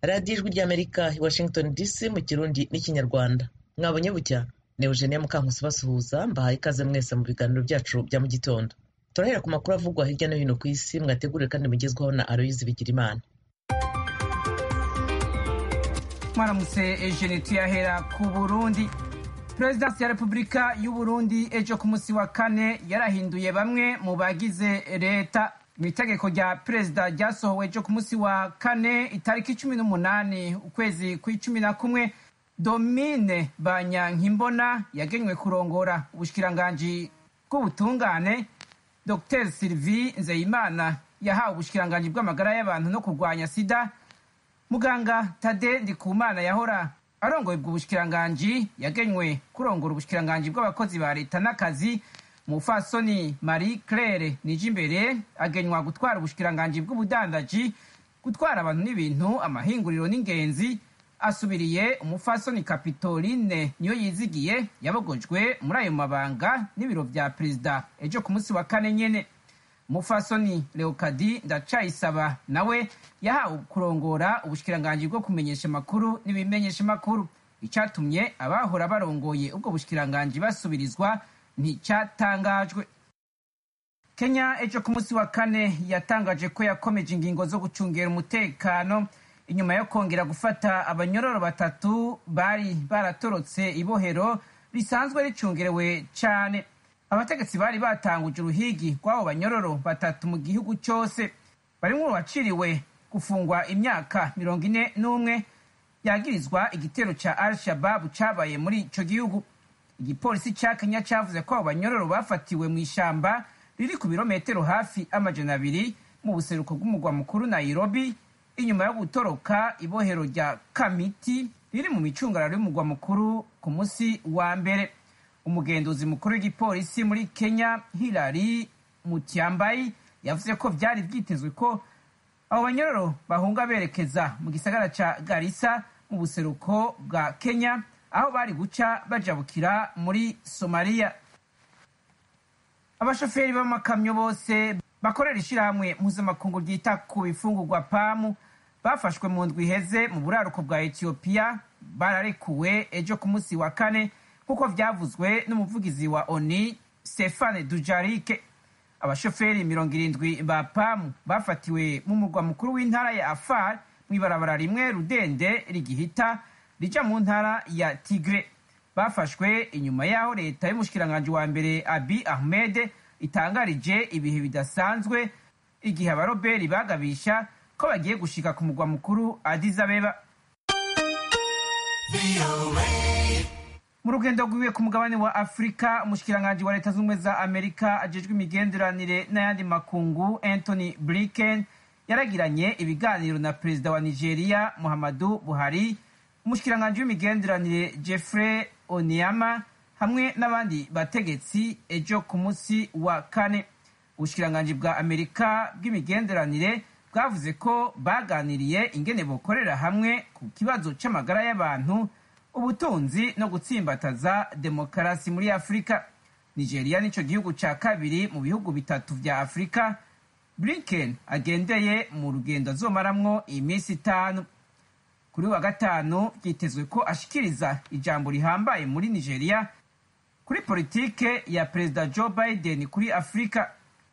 radiyo ijwi ry'Amerika i Washington DC mu Kirundi n'Ikinyarwanda. Mwabonye bucya ni Eugenie Mukankusi basuhuza, mbahaye ikaze mwese mu biganiro byacu bya mu gitondo. Turahera ku makuru avugwa hirya no hino ku isi, mwateguriwe kandi mugezwaho na Aloyizi Bigirimana. Mwaramutse Eugenie, tuyahera ku Burundi. Presidenti ya Repubulika y'u Burundi ejo ku munsi wa kane yarahinduye bamwe mu bagize leta. Mu itegeko rya perezida ryasohowe ejo ku munsi wa kane itariki 18 ukwezi kwa11, Domine Banyankimbona yagenywe kurongora ubushikiranganji bw'ubutungane. Dr Sylvie Nzeyimana yahawe ubushikiranganji bw'amagara y'abantu no kurwanya sida. Muganga Tade Ndikumana yahora arongoye ubwo bushikiranganji yagenywe kurongora ubushikiranganji bw'abakozi ba leta n'akazi. Mufasoni Marie Claire Nijimbere agenywa gutwara ubushikiranganji bw'ubudandaji, gutwara abantu n'ibintu, amahinguriro n'ingenzi. Asubiriye umufasoni Kapitoline Niyoyizigiye yabogojwe muri ayo mabanga n'ibiro vya perezida ejo ku munsi wa kane nyene. Umufasoni Leokadi Ndacayisaba nawe yahawe kurongora ubushikiranganji bwo kumenyesha amakuru n'ibimenyesha amakuru. Icatumye abahora barongoye ubwo bushikiranganji basubirizwa nticyatangajwe. Kenya ejo ku munsi wa kane yatangaje ko yakomeje ingingo zo gucungera umutekano inyuma yo kongera gufata abanyororo batatu bari baratorotse ibohero risanzwe ricungerewe cyane. Abategetsi bari batanguje uruhigi rw'abo banyororo batatu mu gihugu cyose. Barimwo baciriwe gufungwa imyaka 41 yagirizwa igitero ca Al-Shabaab cabaye muri ico gihugu. Igipolisi ca Kenya cavuze ko abo banyororo bafatiwe mu ishamba riri ku birometero hafi 200 mu buseruko bw'umugwa mukuru Nairobi, inyuma yo gutoroka ibohero rya Kamiti riri mu micungararo y'umugwa mukuru ku munsi wa mbere. Umugenduzi mukuru w'igipolisi muri Kenya Hilary Mutyambai yavuze ko vyari vyitezwe ko abo banyororo bahunga berekeza mu gisagara ca Garissa mu buseruko bwa Kenya, aho bari guca bajabukira muri Somalia. Abashoferi b'amakamyo bose bakorera ishirahamwe mpuzamakungu ryita ku bifungurwa PAM bafashwe mu ndwi iheze mu buraruko bwa Ethiopia bararekuwe ejo ku munsi wa kane kuko vyavuzwe n'umuvugizi wa ONU Stéphane Dujarric. Abashoferi 70 ba PAM bafatiwe mu mugwa mukuru w'intara ya Afar mw'ibarabara rimwe rudende rigihita rija mu ntara ya Tigre. Bafashwe inyuma yaho leta y'umushikiranganji wa mbere Abiy Ahmed itangarije ibihe bidasanzwe igihe abaroberi bagabisha ko bagiye gushika ku mugwa mukuru Addis Abeba. Mu rugendo rwiwe ku mugabane wa Afrika, umushikiranganji wa leta z'ubumwe za Amerika ajejwe imigenderanire n'ayandi makungu Anthony Blinken yaragiranye ibiganiro na perezida wa Nigeria Muhammadu Buhari, umushikiranganji w'imigenderanire Jeffrey Onyema hamwe n'abandi bategetsi ejo ku munsi wa kane. Ubushikiranganji bwa Amerika bw'imigenderanire bwavuze ko baganiriye ingene bokorera hamwe ku kibazo c'amagara y'abantu, ubutunzi no gutsimbataza demokarasi muri Afrika. Nigeria nico gihugu ca kabiri mu bihugu bitatu vya Afrika Blinken agendeye mu rugendo azomaramwo iminsi 5. Kuri wa gatanu vyitezwe ko ashikiriza ijambo rihambaye muri Nigeria kuri politike ya Perezida Joe Biden kuri Afrika.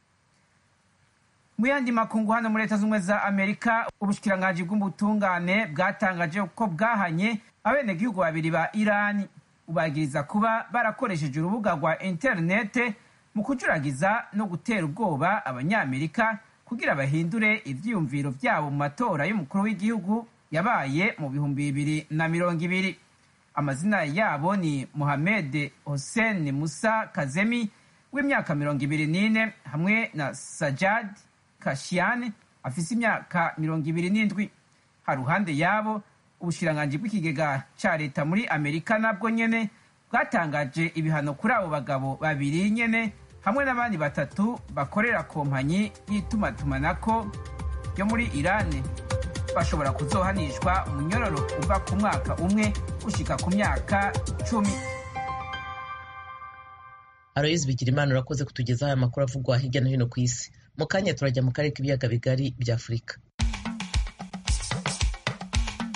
Mu yandi makungu hano muri leta z'ubumwe za Amerika, ubushikiranganji bw'ubutungane bwatangaje ko bwahanye abenegihugu babiri ba Irani ubagiriza kuba barakoresheje urubuga rwa interinete mu kujuragiza no gutera ubwoba abanyamerika kugira bahindure ivyiyumviro vyabo mu matora y'umukuru w'igihugu yabaye mu 2020. Amazina yabo ni Mohamed Hossein Musa Kazemi w'imyaka 24 hamwe na Sajad Kashian afise imyaka 27. Haruhande yabo, ubushikiranganji bw'ikigega ca leta muri Amerika nabwo nyene bwatangaje ibihano kuri abo bagabo babiri nyene hamwe n'abandi batatu bakorera kompanyi y'itumatumanako yo muri Irani. Bashobora kuzohanishwa umunyororo uva ku mwaka umwe gushika ku myaka 10. Aloyizi Bigirimana urakoze kutugezaho aya makuru avugwa hirya no hino ku isi. Mu kanya turajya mu karere k'ibiyaga bigari bya Afurika.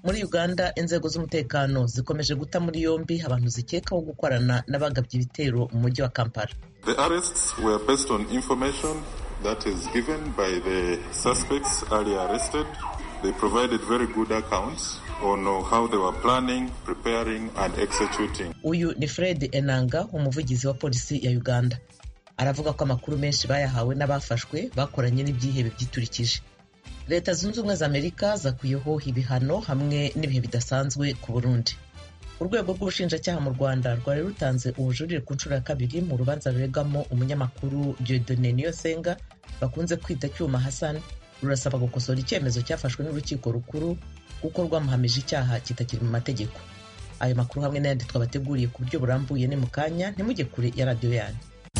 Muri Uganda inzego z'umutekano zikomeje guta muri yombi abantu zikekaho gukorana n'abagabye ibitero mu mujyi wa Kampala. The arrests were based on information that is given by the suspects earlier arrested. They provided very good accounts on how they were planning, preparing and executing. Uyu ni Fred Enanga, umuvugizi wa polisi ya Uganda. Aravuga ko amakuru menshi bayahawe n'abafashwe bakoranye n'ibyihebe byiturikije. Leta Zunze Ubumwe za Amerika zakuyeho ibihano hamwe n'ibihe bidasanzwe ku Burundi. Urwego rw'ubushinjacyaha mu Rwanda rwari rutanze ubujurire ku nshuro ya kabiri mu rubanza ruregamo umunyamakuru Dieudonné Niyosenga bakunze kwita Cyuma Hassan, rurasaba gukosora icyemezo cyafashwe n'urukiko rukuru kuko rwamuhamije icyaha kitakiri mu mategeko. Ayo makuru hamwe n'ayandi twabateguriye ku buryo burambuye ni mu kanya, ntimujye kure ya radiyo yanyu.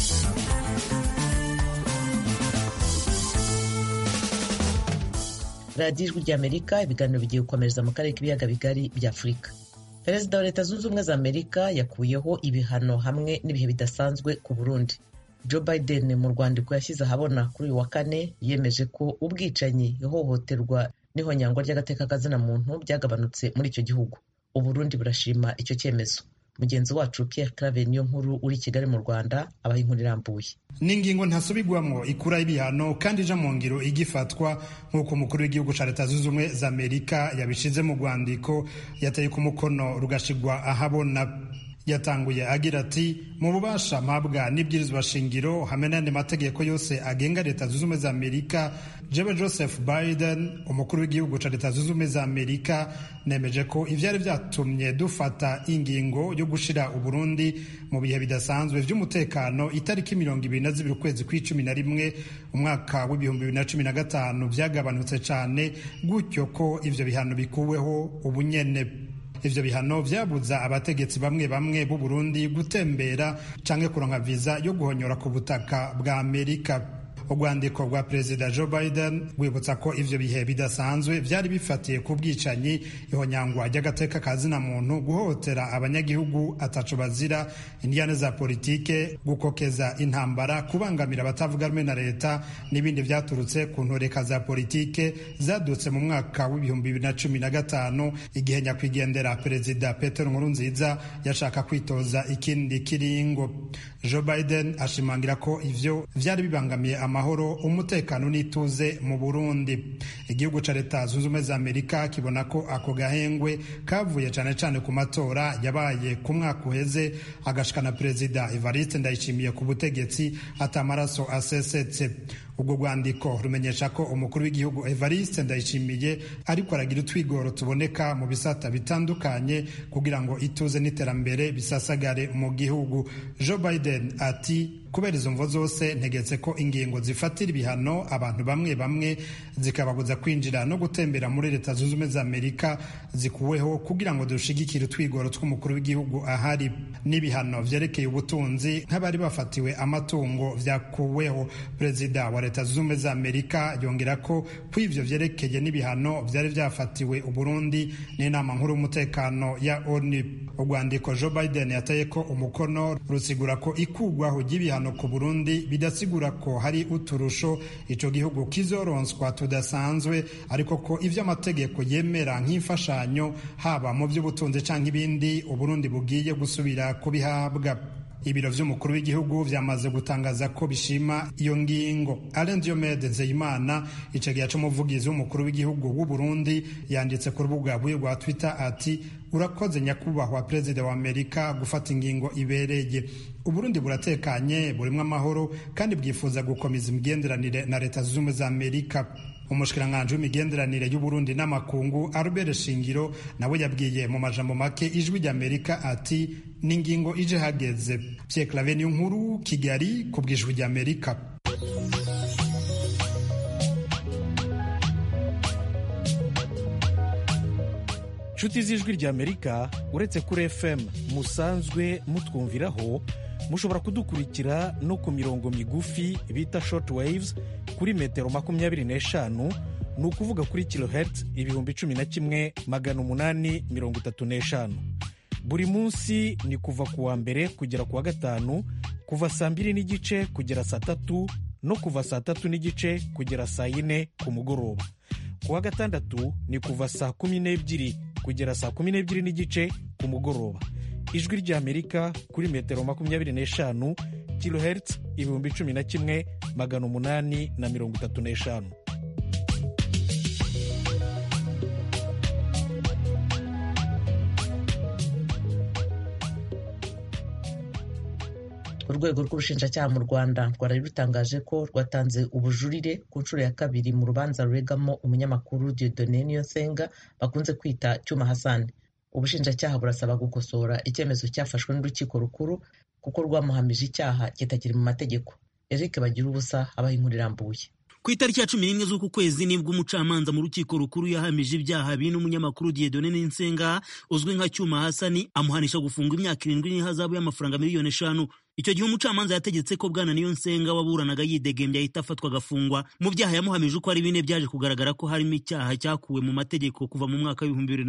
Radiyo Ijwi ry'Amerika, ibiganiro bigiye gukomereza mu karere k'ibiyaga bigari bya Afurika. Perezida wa Leta Zunze Ubumwe za Amerika yakuyeho ibihano hamwe n'ibihe bidasanzwe ku Burundi. Joe Biden mu rwandiko yashyize ahabona kuri uyu wa kane yemeje ko ubwicanyi, ihohoterwa n'ihonyangwa ry'agateka kazina muntu byagabanutse muri icyo gihugu. Uburundi burashima icyo cyemezo. Mugenzi wacu Pierre Claver niyo nkuru uri Kigali mu Rwanda abaha inkuru irambuye. N'ingingo ntasubigwamo ikura ibihano kandi ija mu ngiro igifatwa nk'uko umukuru w'igihugu ca Leta Zunze Ubumwe za Amerika yabishize mu rwandiko yateye ku mukono rugashigwa ahabona. Yatanguye agira ati mu bubasha mpabwa n'ibwirizwa shingiro hamwe n'andi mategeko yose agenga Leta Zunze Ubumwe za Amerika, jewe Joseph Biden umukuru w'igihugu ca Leta Zunze Ubumwe za Amerika nemeje ko ivyari vyatumye dufata ingingo yo gushira Uburundi mu bihe bidasanzwe vy'umutekano itariki 22 ukwezi kwa11 umwaka w'2015 vyagabanutse cane, gutyo ko ivyo bihano bikuweho ubunyene. Ivyo bihano vyabuza abategetsi bamwe bamwe b'u Burundi gutembera canke kuronka viza yo guhonyora ku butaka bwa Amerika. Urwandiko rwa Perezida Joe Biden rwibutsa ko ivyo bihe bidasanzwe vyari bifatiye ku bwicanyi, ihonyangwa ry'agateka kazina muntu, guhohotera abanyagihugu ataco bazira, indiyane za politike, gukokeza intambara, kubangamira abatavuga rumwe na leta n'ibindi vyaturutse ku ntoreka za politike zadutse mu mwaka w'2015 igihe nyakwigendera Perezida Petero Nkurunziza yashaka kwitoza ikindi kiringo. Joe Biden ashimangira ko ivyo vyari bibangamiye amahoro, umutekano n'ituze mu Burundi. Igihugu ca Leta Zunze Ubumwe za Amerika kibona ko ako gahengwe kavuye cane cane ku matora yabaye ku mwaka uheze agashikana Perezida Evariste Ndayishimiye ku butegetsi atamaraso asesetse. Ubwo rwandiko rumenyesha ko umukuru w'igihugu Evariste Ndayishimiye ariko aragira utwigoro tuboneka mu bisata bitandukanye kugira ngo ituze n'iterambere bisasagare mu gihugu. Joe Biden ati kubera izo mvo zose ntegetse ko ingingo zifatira ibihano abantu bamwe bamwe zikababuza kwinjira no gutembera muri Leta Zunze Ubumwe za Amerika zikuweho kugira ngo dushigikire utwigoro tw'umukuru w'igihugu ahari. N'ibihano vyerekeye ubutunzi nk'abari bafatiwe amatungo vyakuweho. Perezida wa Leta Zunze Ubumwe za Amerika yongera ko kw'ivyo vyerekeye n'ibihano vyari vyafatiwe Uburundi n'inama nkuru y'umutekano ya ONU. Urwandiko Joe Biden yateye ko umukono rusigura ko ikugwaho ry'ibihano ku Burundi bidasigura ko hari uturusho ico gihugu kizoronswa tudasanzwe, ariko ko ivyo amategeko yemera nk'imfashanyo haba mu by'ubutunzi canke ibindi Uburundi bugiye gusubira kubihabwa. Ibiro vy'umukuru w'igihugu vyamaze gutangaza ko bishima iyo ngingo. Alain Diomede Nzeyimana, icegeya c'umuvugizi w'umukuru w'igihugu w'u Burundi, yanditse ku rubuga rwa Twitter ati urakoze nyakubahwa Perezida wa Amerika gufata ingingo ibereye. Uburundi buratekanye, burimwo amahoro kandi bwifuza gukomeza imigenderanire na Leta Zunze Ubumwe za Amerika. Umushikiranganji w'imigenderanire y'Uburundi n'amakungu Albert Shingiro nawe yabwiye mu majambo make Ijwi ry'Amerika ati n'ingingo ije hageze. Pierre Claver niyo nkuru, Kigali ku bw'Ijwi ry'Amerika. Nshuti z'Ijwi ry'Amerika, uretse kuri FM musanzwe mutwumviraho, mushobora kudukurikira no ku mirongo migufi bita short waves kuri metero 25, ni ukuvuga kuri kilohertz 11,835. Buri munsi ni kuva ku wa mbere kugera ku wa gatanu, kuva saa 2:30 kugera saa 3 no kuva saa 3:30 kugera saa 4 ku mugoroba. Ku wa gatandatu ni kuva saa 12 kugera saa 12:30 ku mugoroba. Ijwi ry'Amerika kuri metero 25 kilohertz 11,835. Urwego rw'ubushinjacyaha mu Rwanda rwari rutangaje ko rwatanze ubujurire ku nshuro ya kabiri mu rubanza ruregamo umunyamakuru Dieudonné Niyonsenga bakunze kwita Cyuma Hassan. Ubushinjacyaha burasaba gukosora icyemezo cyafashwe n'urukiko rukuru kuko rwamuhamije icyaha kitakiri mu mategeko. Eric Bagirubusa abaha inkuru irambuye. Ku itariki ya 11 z'uku kwezi nibwo umucamanza mu rukiko rukuru yahamije ibyaha bine umunyamakuru Dieudonné Niyonsenga uzwi nka Cyuma Hassan amuhanisha gufungwa imyaka 7 n'ihazabu y'amafaranga miliyoni 5. Icyo gihe umucamanza yategetse ko bwana Niyonsenga waburanaga yidegembya ahita afatwa agafungwa. Mu byaha yamuhamije uko ari bine byaje kugaragara ko harimo icyaha cyakuwe mu mategeko kuva mu mwaka wa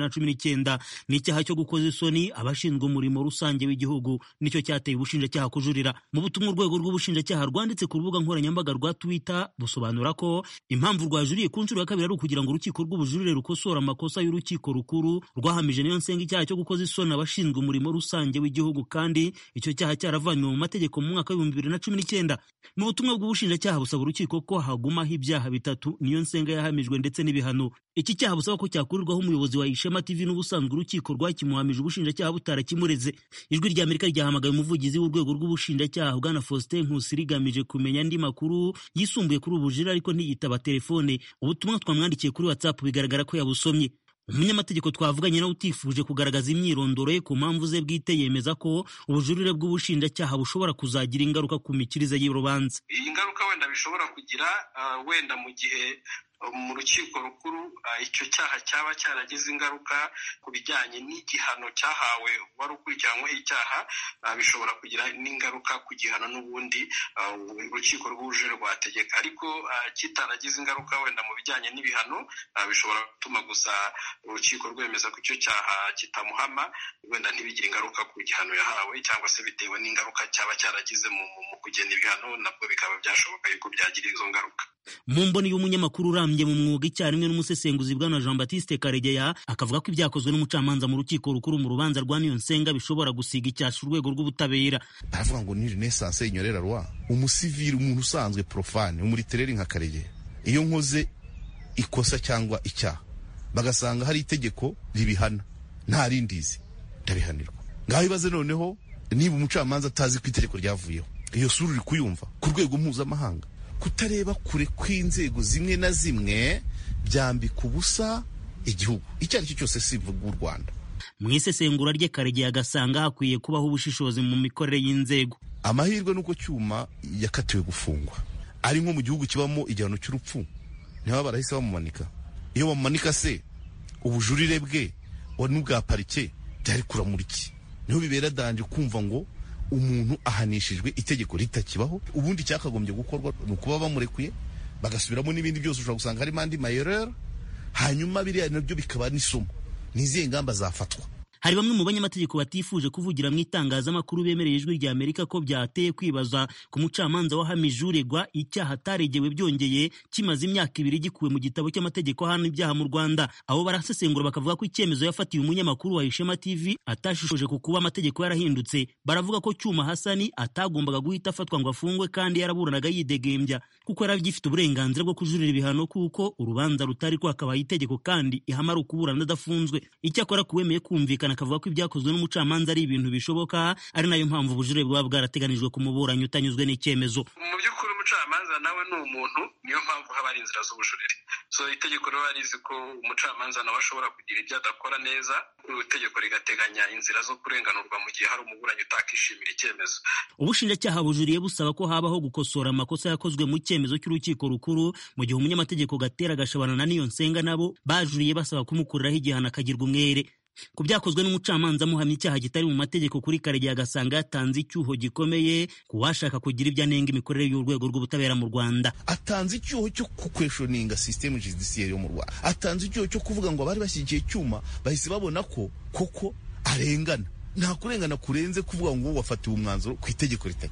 2019 n'icyaha cyo gukoza isoni abashinzwe umurimo rusange w'igihugu, nicyo cyateye ubushinjacyaha kujurira. Mu butumwa urwego rw'ubushinjacyaha rwanditse ku rubuga nkoranyambaga rwa Twitter busobanura ko impamvu rwajuriye ku nshuro ya kabiri ari ukugira ngo urukiko rw'ubujurire rukosora amakosa y'urukiko rukuru rwahamije Niyonsenga icyaha cyo gukoza isoni abashinzwe umurimo rusange w'igihugu, kandi icyo cyaha cyaravanywe mu mategeko mu mwaka wa 2019. Mu butumwa bw'ubushinjacyaha busaba urukiko ko hagumaho ibyaha 3 Niyonsenga yahamijwe ndetse n'ibihano. Iki cyaha busaba ko cyakurirwaho umuyobozi wa Ishema TV n'ubusanzwe urukiko rwakimuhamije ubushinjacyaha butarakimureze. Ijwi ry'Amerika ryahamagaye umuvugizi w'urwego rw'ubushinjacyaha bwana Faustin Nkusi rigamije kumenya andi makuru yisumbuye kuri ubujurire ariko ntiyitaba telefone. Ubutumwa twamwandikiye kuri WhatsApp bigaragara ko yabusomye. Umunyamategeko twavuganye nawe utifuje kugaragaza imyirondoro ye ku mpamvu ze bwite yemeza ko ubujurire bw'ubushinjacyaha bushobora kuzagira ingaruka ku mikirize y'urubanza. Iyi ngaruka wenda bishobora kugira wenda mu gihe mu rukiko rukuru icyo cyaha cyaba cyaragize ingaruka ku bijyanye n'igihano cyahawe wari ukurikiranyweho icyaha, bishobora kugira n'ingaruka ku gihano n'ubundi urukiko rw'ubujurire rwategeka. Ariko kitaragize ingaruka wenda mu bijyanye n'ibihano, bishobora gutuma gusa urukiko rwemeza ko icyo cyaha kitamuhama, wenda ntibigire ingaruka ku gihano yahawe, cyangwa se bitewe n'ingaruka cyaba cyaragize mu kugena ibihano, nabwo bikaba byashoboka yuko byagira izo ngaruka. Mu mboni y'umunyamakuru urambye mu mwuga icyarimwe n'umusesenguzi bwana Jean Baptiste Karegeya akavuga ko ibyakozwe n'umucamanza mu rukiko rukuru mu rubanza rwa Niyonsenga bishobora gusiga icyasha urwego rw'ubutabera. Aravuga ngo ni renaissance inyorera rwa umusivili, umuntu usanzwe profane umuritereri nka Karegeya, iyo nkoze ikosa cyangwa icyaha bagasanga hari itegeko ribihana nta rindizi ndabihanirwa. Ngaho ibaze noneho niba umucamanza atazi ko itegeko ryavuyeho, iyo sura uri kuyumva ku rwego mpuzamahanga, kutareba kure kw'inzego zimwe na zimwe byambika ubusa igihugu icyo ari cyo cyose, sivuga u Rwanda. Mu isesengura rye Karegeya agasanga hakwiye kubaho ubushishozi mu mikorere y'inzego. Amahirwe nuko Cyuma yakatiwe gufungwa ari nko mu gihugu kibamo igihano cy'urupfu, niba barahise bamumanika. Iyo bamumanika se ubujurire bwe n'ubwa parike byari kuramuriki, niho bibera danje kumva ngo umuntu ahanishijwe itegeko ritakibaho. Ubundi cyakagombye gukorwa nukuba bamurekuye bagasubiramo n'ibindi byose, ushobora gusanga harimo andi mayerera, hanyuma biriya nabyo bikaba n'isomo n'izihe ngamba zafatwa. Hari bamwe mu banyamategeko batifuje kuvugira mu itangazamakuru bemereye Ijwi ry'Amerika ko byateye kwibaza ku mucamanza wahamije uregwa icyaha ataregewe byongeye kimaze imyaka 2 gikuwe mu gitabo cy'amategeko hano ibyaha mu Rwanda. Abo barasesengura bakavuga ko icyemezo yafatiye umunyamakuru wa Ishema TV atashishoje ku kuba amategeko yarahindutse. Baravuga ko Cyuma Hassan atagombaga guhita afatwa ngo afungwe kandi yaraburanaga yidegembya kuko yaragifite uburenganzira bwo kujurira ibihano kuko urubanza rutari kwakabaye itegeko kandi ihamara ukuburana adafunzwe. Icyakora kuwemeye kumvikana akavuga ko ibyakozwe n'umucamanza ari ibintu bishoboka, ari nayo mpamvu ubujurire buba bwarateganijwe ku muburanyi utanyuzwe n'icyemezo. Mu by'ukuri umucamanza nawe ni umuntu, niyo mpamvu haba hari inzira z'ubujurire. So itegeko rero rizi ko umucamanza nawe ashobora kugira ibyo adakora neza, itegeko rigateganya inzira zo kurenganurwa mu gihe hari umuburanyi utakishimira icyemezo. Ubushinjacyaha bujuriye busaba ko habaho gukosora amakosa yakozwe mu cyemezo cy'urukiko rukuru, mu gihe umunyamategeko Gatera Gashabana na Niyonsenga nabo bajuriye basaba kumukuriraho igihano akagirwa umwere. Ku byakozwe n'umucamanza muhamya icyaha kitari mu mategeko kuri Karegeya agasanga yatanze icyuho gikomeye ku washaka kugira ibyo anenga imikorere y'urwego rw'ubutabera mu Rwanda. Atanze icyuho cyo kukweshoninga system judiciaire yo mu Rwanda, atanze icyuho cyo kuvuga ngo abari bashyigikiye Cyuma bahise babona ko koko arengana. Nta kurengana kurenze kuvuga ngo wafatiwe umwanzuro ku itegeko ritakibaho.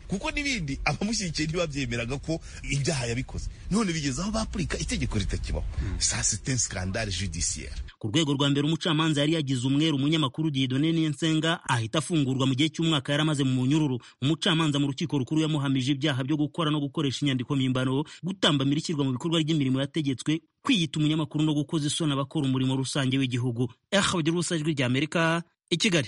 kuko n'ibindi abamushyigikiye ntibabyemeraga ko ibyaha yabikoze, none bigeze aho bapurika itegeko ritakibaho. Ça c'est un scandale judiciaire. Ku rwego rwa mbere umucamanza yari yagize umweru umunyamakuru Dieudonné Niyonsenga ahita afungurwa mu gihe cy'umwaka yari amaze mu munyururu. Umucamanza mu rukiko rukuru yamuhamije ibyaha byo gukora no gukoresha inyandiko mpimbano, gutambamira ishyirwa mu bikorwa ry'imirimo yategetswe, kwiyita umunyamakuru no gukoza isoni abakora umurimo rusange w'igihugu. Bagira ubusa ijwi rya Amerika i Kigali.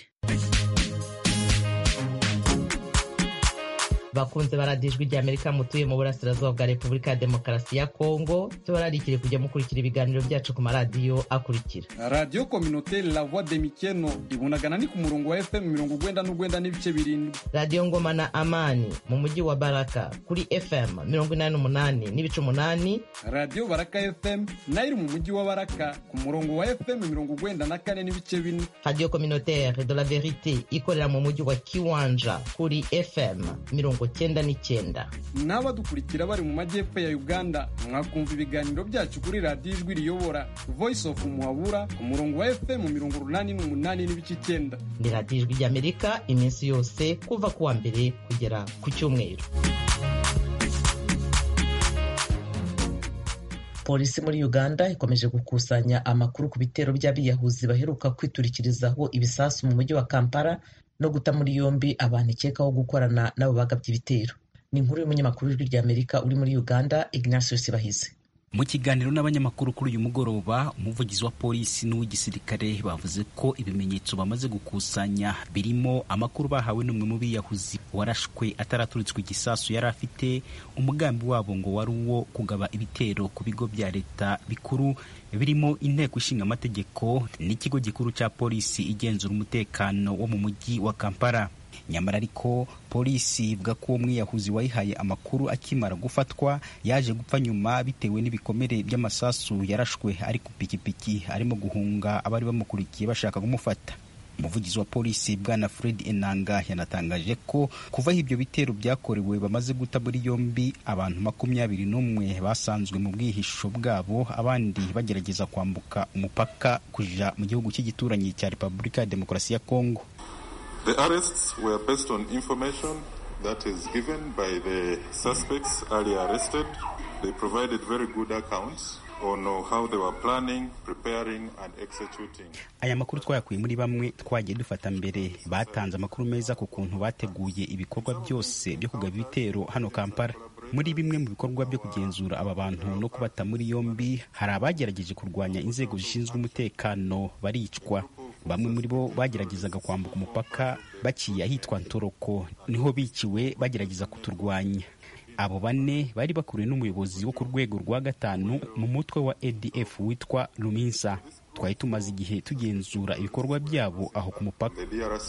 bakunze baradijwe rya Amerika mutuye mu burasirazuba bwa Repubulika ya Demokarasi ya Kongo, tubararikire kujya mukurikira ibiganiro byacu ku maradiyo akurikira: Radio Communautaire La Voix de Mikeno ibunagana ni ku murongo wa FM 99 n'ibice birindwi. Radio Ngoma na Amani mu mujyi wa Baraka kuri FM 88 n'ibice 8. Radio Baraka FM nayo mu mujyi wa Baraka ku murongo wa FM 94 n'ibice 4. Radio Communautaire de la Vérité ikorera mu mujyi wa Kiwanja kuri FM 99. N'abadukurikira bari mu majyepfo ya Uganda mwakumva ibiganiro byacu kuri Radio Ijwi Riyobora Voice of Muhabura ku murongo wa FM 88 n'ibice 9. Ni Radio Ijwi rya Amerika iminsi yose kuva kuwa mbere kugera ku cyumweru. Polisi muri Uganda ikomeje gukusanya amakuru ku bitero by'abiyahuzi baheruka kwiturikirizaho ibisasu mu mujyi wa Kampala no guta muri yombi abantu ikekaho gukorana n'abo bagabye ibitero. Ni inkuru y'umunyamakuru w'Ijwi rya Amerika uri muri Uganda, Ignatius Bahizi. Mu kiganiro n'abanyamakuru kuri uyu mugoroba, umuvugizi wa polisi n'uw'igisirikare bavuze ko ibimenyetso bamaze gukusanya birimo amakuru bahawe n'umwe mu biyahuzi warashwe ataraturitswe igisasu yari afite. Umugambi wabo ngo wari uwo kugaba ibitero ku bigo bya leta bikuru birimo inteko ishinga amategeko n'ikigo gikuru cya polisi igenzura umutekano wo mu mujyi wa Kampala. Nyamara ariko polisi ivuga ko umwiyahuzi wayihaye amakuru akimara gufatwa yaje gupfa nyuma bitewe n'ibikomere by'amasasu yarashwe ari ku pikipiki arimo guhunga abari bamukurikiye bashaka kumufata. Umuvugizi wa polisi Bwana Fred Enanga yanatangaje ko kuva ibyo bitero byakorewe bamaze guta muri yombi abantu 21 basanzwe mu bwihisho bwabo, abandi bagerageza kwambuka umupaka kuja mu gihugu cy'igituranyi cya Repubulika ya Demokarasi ya Kongo. The arrests were based on information that is given by the suspects earlier arrested. They provided very good accounts on how they were planning, preparing and executing. Aya makuru twayakuye muri bamwe twagiye dufata mbere, batanze amakuru meza ku kuntu bateguye ibikorwa byose byo kugaba ibitero hano Kampala. Muri bimwe mu bikorwa byo kugenzura aba bantu no kubata muri yombi, hari abagerageje kurwanya inzego zishinzwe umutekano baricwa. Bamwe muri bo bageragezaga kwambuka umupaka baciye ahitwa Ntoroko, niho biciwe bagerageza kuturwanya. Abo bane bari bakuriwe n'umuyobozi wo ku rwego rwa 5 mu mutwe wa ADF witwa Luminsa. Twari tumaze igihe tugenzura ibikorwa byabo aho ku mupaka.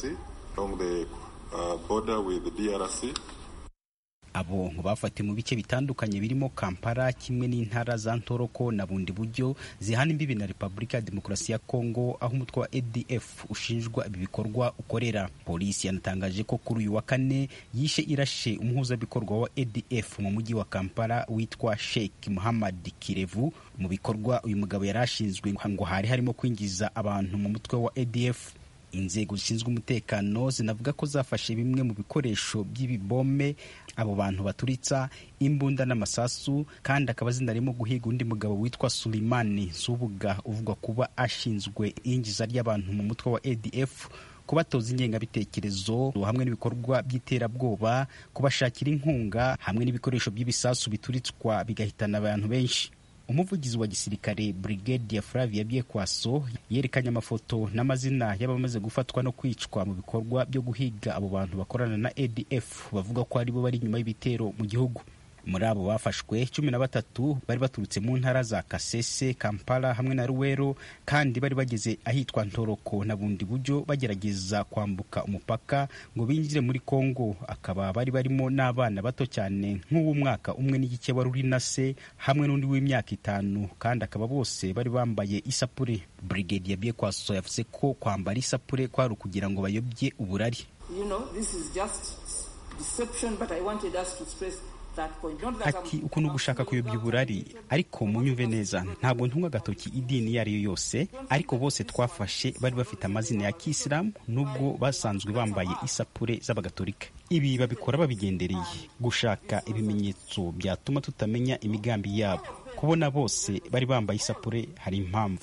Abo bafatiwe mu bice bitandukanye birimo Kampala kimwe n'intara za Ntoroko na bundi buryo zihana imbibi na Repubulika ya Demokarasi ya Kongo, aho umutwe wa ADF ushinjwa ibi bikorwa ukorera. Polisi yanatangaje ko kuri uyu wa kane yishe irashe umuhuzabikorwa wa ADF mu mujyi wa Kampala witwa Sheikh Muhammad Kirevu. Mu bikorwa uyu mugabo yarashinzwe ngo hari harimo kwinjiza abantu mu mutwe wa ADF. Inzego zishinzwe umutekano zinavuga ko zafashe bimwe mu bikoresho by'ibibome abo bantu baturitsa, imbunda n'amasasu, kandi akaba zinarimo guhiga undi mugabo witwa Sulimani Subuga uvugwa kuba ashinzwe injiza ry'abantu mu mutwe wa ADF, kubatoza ingengabitekerezo hamwe n'ibikorwa by'iterabwoba, kubashakira inkunga hamwe n'ibikoresho by'ibisasu bituritswa bigahitana abantu benshi. Umuvugizi wa gisirikare Brigadier Flavia Byekwaso yerekanye amafoto n'amazina y'abamaze gufatwa no kwicwa mu bikorwa byo guhiga abo bantu bakorana na ADF bavuga ko ari bo bari nyuma y'ibitero mu gihugu. Muri abo bafashwe 13 bari baturutse mu ntara za Kasese, Kampala hamwe na Ruwero, kandi bari bageze ahitwa Ntoroko na bundi buryo bagerageza kwambuka umupaka ngo binjire muri Kongo. Akaba bari barimo n'abana bato cyane nk'uw'umwaka umwe n'igice wari uri na se hamwe n'undi w'imyaka 5, kandi akaba bose bari bambaye isapure. Brigadier Byekwaso yavuze ko kwambara isapure kwari kugira ngo bayobye uburari. You know, this is just deception, but I wanted us to stress ati ukuntu gushaka kuyobya uburari, ariko munyumve neza, ntabwo ntunga agatoki idini iyo ari yo yose, ariko bose twafashe bari bafite amazina ya kisilamu nubwo basanzwe bambaye isapure z'abagatolika. Ibi babikora babigendereye gushaka ibimenyetso byatuma tutamenya imigambi yabo. Kubona bose bari bambaye isapure hari impamvu.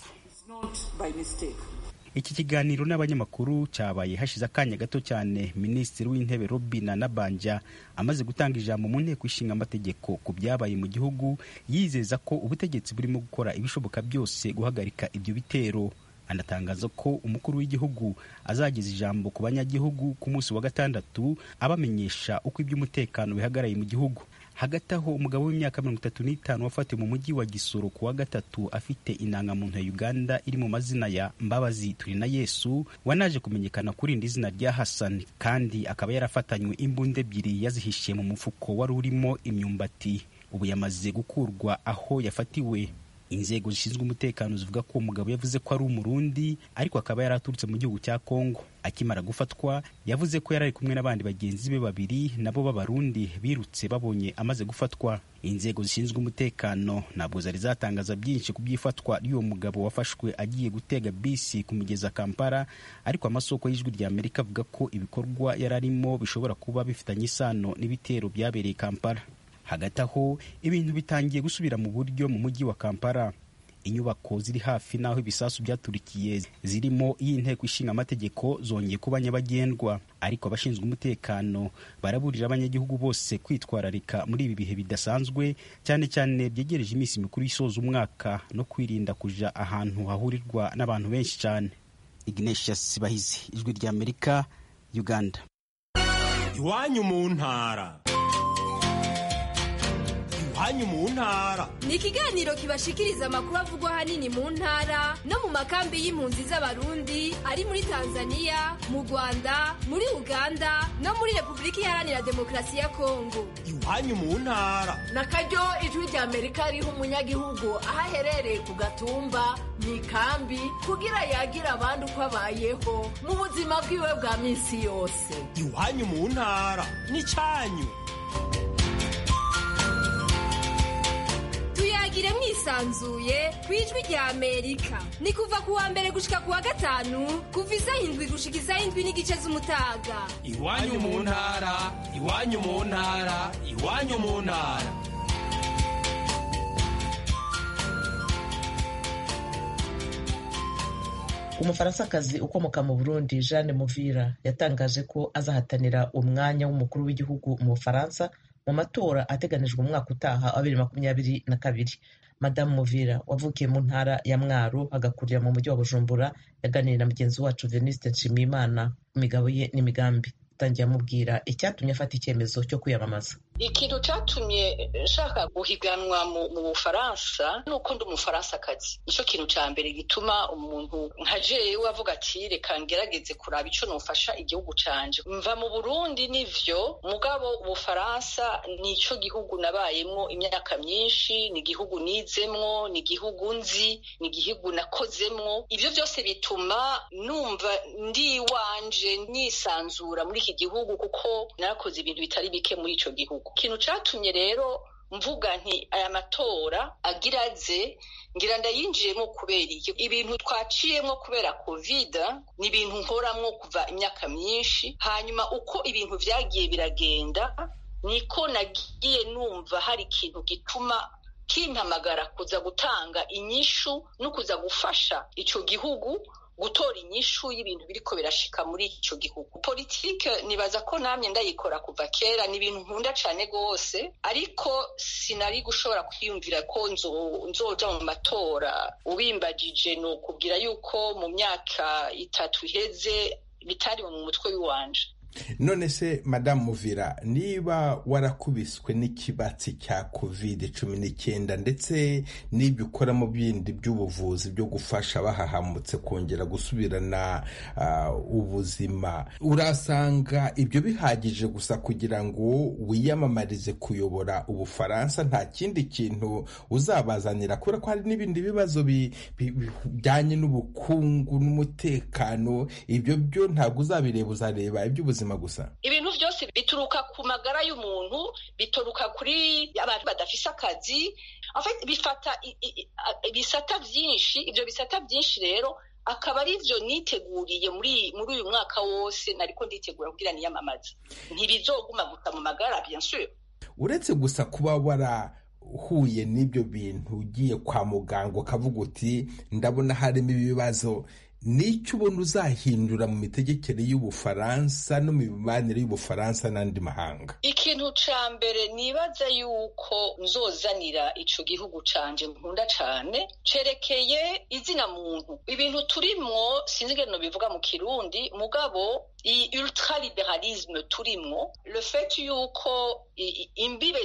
Iki kiganiro n'abanyamakuru cyabaye hashize akanya gato cyane Minisitiri w'Intebe Robin Nabanja amaze gutanga ijambo mu nteko ishinga amategeko ku byabaye mu gihugu, yizeza ko ubutegetsi burimo gukora ibishoboka byose guhagarika ibyo bitero. Anatangaza ko umukuru w'igihugu azageza ijambo ku banyagihugu ku munsi wa gatandatu abamenyesha uko iby'umutekano bihagaraye mu gihugu. Hagati aho umugabo w'imyaka 35 wafatiwe mu mujyi wa Gisoro kuwa gatatu afite indangamuntu ya Uganda iri mu mazina ya Mbabazi Turinayesu, wanaje kumenyekana kuri indi zina rya Hassan, kandi akaba yarafatanywe imbunda ebyiri yazihishiye mu mufuko wari urimo imyumbati. Ubu yamaze gukurwa aho yafatiwe. Inzego zishinzwe umutekano zivuga ko umugabo yavuze ko ari umurundi, ariko akaba yaraturutse mu gihugu cya Kongo. Akimara gufatwa yavuze ko yarari kumwe n'abandi bagenzi be babiri nabo b'abarundi birutse babonye amaze gufatwa. Inzego zishinzwe umutekano ntabwo zari zatangaza byinshi ku byifatwa ry'uwo mugabo wafashwe agiye gutega bisi kumugeza Kampala, ariko amasoko y'Ijwi rya Amerika avuga ko ibikorwa yararimo bishobora kuba bifitanye isano n'ibitero byabereye Kampala. Hagati aho ibintu bitangiye gusubira mu buryo mu mujyi wa Kampala. Inyubako ziri hafi n'aho ibisasu byaturikiye zirimo y'inteko ishinga amategeko zongeye kuba nyabagendwa, ariko abashinzwe umutekano baraburira abanyagihugu bose kwitwararika muri ibi bihe bidasanzwe, cyane cyane byegereje iminsi mikuru y'isoza umwaka, no kwirinda kuja ahantu hahurirwa n'abantu benshi cyane. Ignatius Bahizi, Ijwi rya Amerika, Uganda. Iwanyu mu ntara. Iwanyu mu ntara ni ikiganiro kibashikiriza amakuru avugwa ahanini mu ntara no mu makambi y'impunzi z'abarundi ari muri Tanzania, mu Rwanda, muri Uganda no muri Repubulika Iharanira Demokarasi ya Kongo. Iwanyu mu ntara nakaryo Ijwi rya Amerika riha umunyagihugu aho aherereye ku gatumba mu ikambi kugira yagira abandi uko abayeho mu buzima bwiwe bwa minsi yose. Iwanyu mu ntara ni cyanyu. Tuyagire mwisanzuye kwijwi rya Amerika. Ni kuva kuwa mbere gushika kuwa gatanu kuva isaha 7 gushika isaha 7:30 z'umutaga. Iwanyu mu ntara, iwanyu mu ntara, iwanyu mu ntara. Umufaransa-kazi ukomoka mu Burundi Jeanne Muvira yatangaje ko azahatanira umwanya w'umukuru w'igihugu mu Bufaransa mu matora ateganijwe mu mwaka utaha wa 2022. Madamu Muvira wavukiye mu ntara ya Mwaro agakurira mu mujyi wa Bujumbura yaganiriye na mugenzi wacu Venuste Nshimiyimana ku migabo ye n'imigambi. Tangiye amubwira icyatumye afata icyemezo cyo kwiyamamaza. Ikintu cyatumye nshaka guhiganwa mu Bufaransa nuko ndi Umufaransa-kazi. Nicyo kintu cya mbere gituma umuntu nka jewe avuga ati reka ngerageze kuraba icyo nofasha igihugu canje. Mva mu Burundi nivyo, mugabo Ubufaransa nico gihugu nabayemwo imyaka myinshi, ni igihugu nizemwo, ni igihugu nzi, ni igihugu nakozemwo. Ivyo byose bituma numva ndi wanje nisanzura muri iki gihugu kuko narakoze ibintu bitari bike muri ico gihugu. Ikintu catumye rero mvuga nti aya matora agiraze ngira ndayinjiyemo kubera ibintu twaciyemo kubera covid, ni ibintu nkoramwo kuva imyaka myinshi. Hanyuma uko ibintu vyagiye biragenda niko nagiye numva hari ikintu gituma kimpamagara kuza gutanga inyishu no kuza gufasha ico gihugu gutora inyishu y'ibintu biriko birashika muri ico gihugu. Politike nibaza ko namye ndayikora kuva kera, ni ibintu nkunda cane gose, ariko sinari gushobora kwiyumvira ko nzoja mu matora. Ubimbagije no kubwira yuko mu myaka 3 iheze bitari mu mutwe w'iwanje. None se Madame Muvira, niba warakubiswe n'ikibatsi cya COVID-19 ndetse n'ibyo ukora mu bindi by'ubuvuzi byo gufasha bahahamutse kongera gusubirana ubuzima, urasanga ibyo bihagije gusa kugira ngo wiyamamarize kuyobora Ubufaransa? Nta kindi kintu uzabazanira kubera ko hari n'ibindi bibazo bijyanye n'ubukungu n'umutekano? Ibyo byo ntabwo uzabireba, uzareba iby'ubuzima gusa. Ibintu byose bituruka ku magara y'umuntu, bituruka kuri abantu badafise akazi. En fait bifata ibisata byinshi. Ibyo bisata byinshi rero akaba ari byo niteguriye muri uyu mwaka wose nariko nditegura kugira niyamamaza. Ntibizoguma guta mu magara bien sûr. Uretse gusa kuba warahuye n'ibyo bintu ugiye kwa muganga ukavuga uti ndabona harimo ibibazo, n'icyo ubona uzahindura mu mitegekere y'Ubufaransa no mu mibanire y'Ubufaransa n'andi mahanga? Ikintu ca mbere nibaza yuko nzozanira ico gihugu canje nkunda cane cerekeye izina muntu. Ibintu turimwo sinzi ngeno bivuga mu Kirundi, mugabo ultraliberalisme turimwo, le fait yuko imbibe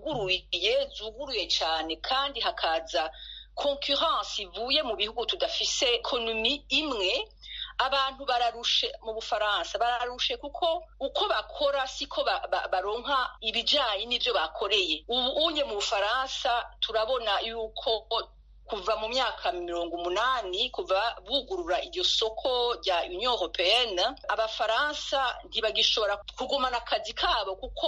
zuguruye cane kandi hakaza concurrence ivuye mu bihugu tudafise ekonomi imwe. Abantu bararushe mu Bufaransa, bararushe kuko uko bakora siko baronka ibijanye n'ivyo bakoreye. Ubu unye mu Bufaransa turabona yuko kuva mu myaka 80 kuva bugurura iryo soko rya Union Européenne, Abafaransa ntibagishobora kugumana akazi kabo kuko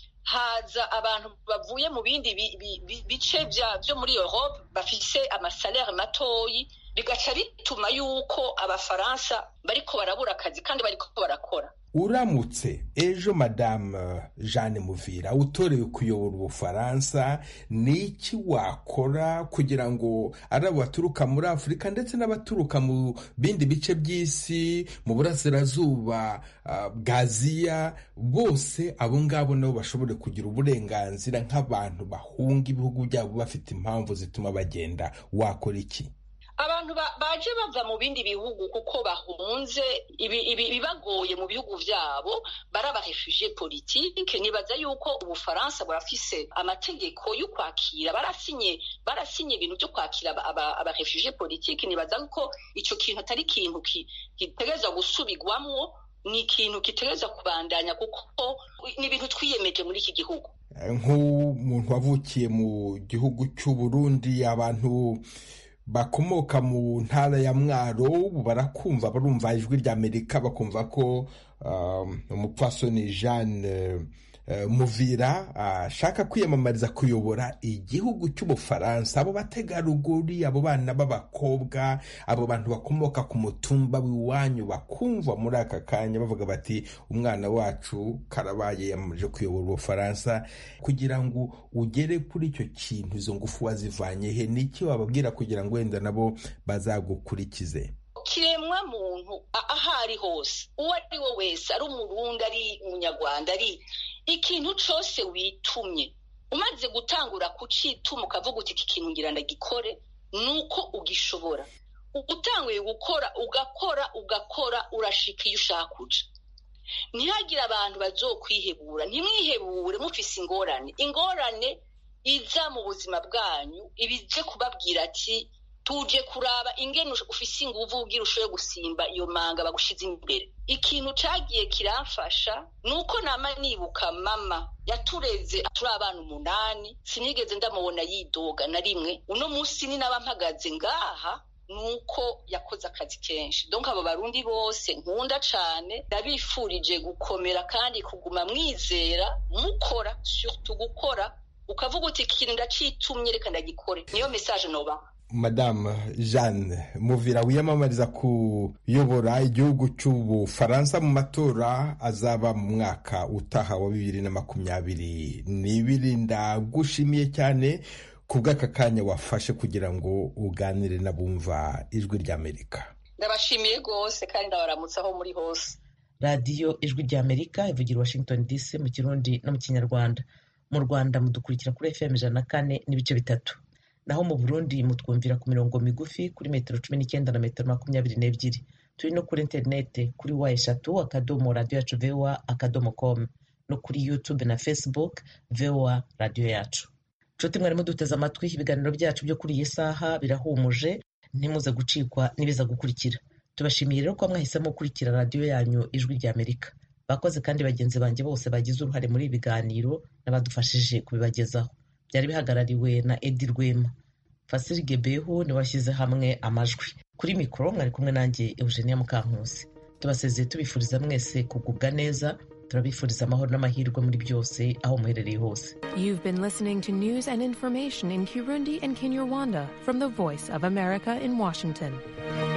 haza abantu bavuye mu bindi bice byo muri Europe bafise amasalaire matoyi, bigaca bituma yuko Abafaransa bariko barabura akazi kandi bariko barakora. Uramutse ejo Madame Jeanne Muvira utorewe kuyobora Ubufaransa, n'iki wakora kugira ngo arabo baturuka muri Afurika ndetse n'abaturuka mu bindi bice by'isi, mu burasirazuba bwa Aziya, bose abo ngabo nabo bashobore kugira uburenganzira nk'abantu bahunga ibihugu byabo bafite impamvu zituma bagenda? Wakora iki? Abantu baje bava mu bindi bihugu kuko bahunze ibibagoye mu bihugu vyabo, baraba refugie politique. Nibaza yuko Ubufaransa burafise amategeko yo kwakira, barasinye ibintu byo kwakira aba refugie politique. Nibaza ko ico kintu atari kintu kitegereza gusubigwamwo, ni ikintu kitegereza kubandanya kuko ni ibintu twiyemeje muri iki gihugu. Nk'umuntu wavukiye mu gihugu cy'u Burundi, abantu bakomoka mu ntara ya Mwaro barakumva, barumva ijwi rya Amerika, bakumva ko umupfasoni Jeanne Muvira ashaka kwiyamamariza kuyobora igihugu cy'Ubufaransa. Abo bategarugori, abo bana b'abakobwa, abo bantu bakomoka ku mutumba w'iwanyu bakumva muri aka kanya bavuga bati umwana wacu karabaye yamaje kuyobora Ubufaransa. Kugira ngo ugere kuri icyo kintu, izo ngufu wazivanye he? N'iki wababwira kugira ngo wenda nabo bazagukurikize? Kiremwa muntu ahari hose, uwo ari we wese, ari Umurundi, ari Umunyarwanda, ari ikintu cose witumye, umaze gutangura kucituma ukavuga uti iki kintu ngira ndagikore, nuko ugishobora. Utanguye gukora, ugakora urashika iyo ushaka kuja. Ntihagire abantu bazokwihebura, ntimwihebure mufise ingorane iza mu buzima bwanyu, ibije kubabwira ati tuje kuraba ingene ufise inguvu ugira ushoboye gusimba iyo manga bagushize imbere. Ikintu cagiye kiramfasha nuko nama nibuka mama yatureze turi abana 8, sinigeze ndamubona yidoga na rimwe. Uno munsi ni nabampagaze ngaha nuko yakoze akazi kenshi. Donc abo Barundi bose nkunda cane, ndabifurije gukomera kandi kuguma mwizera, mukora, surtout gukora, ukavuga uti ikintu ndacitumye reka ndagikore. Niyo message noba. Madame Jeanne Muvira wiyamamariza kuyobora igihugu cy'Ubufaransa mu matora azaba mu mwaka utaha wa 2022. Ndagushimiye cyane kubw'aka kanya wafashe kugira ngo uganire n'abumva ijwi rya Amerika. Ndabashimiye rwose kandi ndabaramutsa aho muri hose. Radiyo ijwi rya Amerika ivugira Washington DC mu Kirundi no mu Kinyarwanda. Mu Rwanda mudukurikira kuri FM 104.3. Naho mu Burundi mutwumvira ku mirongo migufi kuri metero 19 na metero 22. Turi no kuri interinete kuri wa3.radio.voa.com no kuri YouTube na Facebook VOA Radio Yacu. Nshuti mwarimo duteze amatwi, ibiganiro byacu byo kuri iyi saha birahumuje, ntimuze gucikwa n'ibiza gukurikira. Tubashimiye rero ko mwahisemo gukurikira radio yanyu ijwi rya Amerika. Bakoze kandi bagenzi banjye bose bagize uruhare muri ibi biganiro n'abadufashije kubibagezaho. Byari bihagarariwe na Edi Rwema. Fasiri Gebehu ni washyize hamwe amajwi. Kuri mikoro mwari kumwe nanjye Eugenia Mukankusi. Tubasezeye tubifuriza mwese kugubwa neza turabifuriza amahoro n'amahirwe muri byose aho muherereye hose. You've been listening to news and information in Kirundi and Kinyarwanda from the Voice of America in Washington.